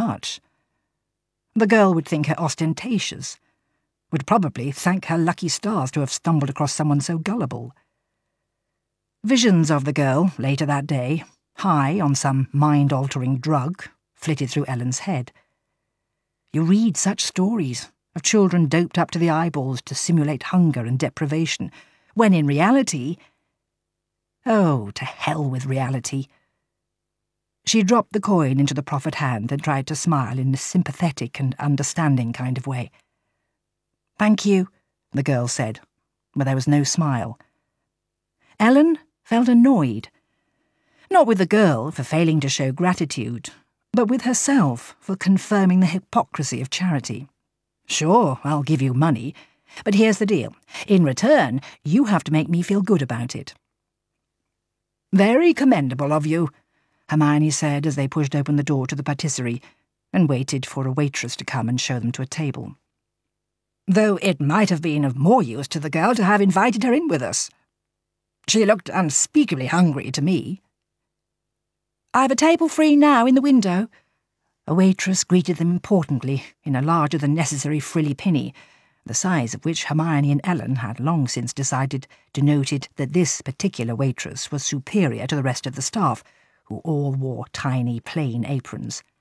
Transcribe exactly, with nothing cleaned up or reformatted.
much. The girl would think her ostentatious, would probably thank her lucky stars to have stumbled across someone so gullible. Visions of the girl, later that day, high on some mind-altering drug, flitted through Ellen's head. You read such stories of children doped up to the eyeballs to simulate hunger and deprivation, when in reality... Oh, to hell with reality. She dropped the coin into the proffered hand and tried to smile in a sympathetic and understanding kind of way. "Thank you," the girl said, but there was no smile. Ellen felt annoyed, not with the girl for failing to show gratitude, but with herself for confirming the hypocrisy of charity. "Sure, I'll give you money, but here's the deal. In return, you have to make me feel good about it." "Very commendable of you," Hermione said as they pushed open the door to the patisserie and waited for a waitress to come and show them to a table. "Though it might have been of more use to the girl to have invited her in with us. She looked unspeakably hungry to me." "I've a table free now in the window." A waitress greeted them importantly in a larger-than-necessary frilly pinny, the size of which Hermione and Ellen had long since decided denoted that this particular waitress was superior to the rest of the staff, who all wore tiny, plain aprons.